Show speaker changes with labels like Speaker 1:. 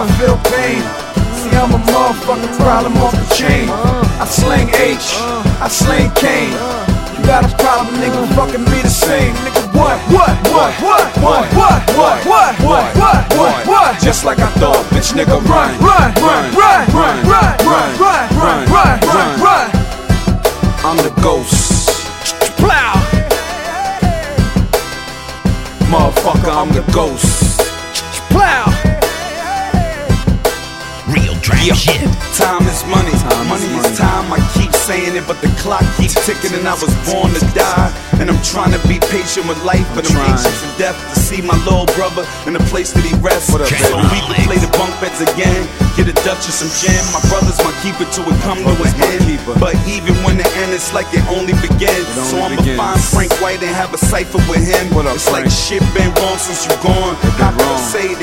Speaker 1: feel pain. See, I'm a motherfucking problem off the chain. I slang H, I slang Kane. You got a problem, nigga, fucking me the same. Nigga, what? Just like I thought, bitch, nigga, run. I'm the ghost. Plow. Motherfucker, I'm the ghost. Plow.
Speaker 2: Real trap shit.
Speaker 3: Time is money, money is time. I keep saying it, but the clock keeps ticking, and I was born to die. And I'm trying to be patient with life, but I'm anxious to death to see my little brother in a place that he rests. So we can play the bunk beds again, get a Dutch and some gin. My brothers might keep it till it come to an end, but even when the end, it's like it only begins. So I'ma find Frank White and have a cipher with him. It's like shit been wrong since you gone. I could say that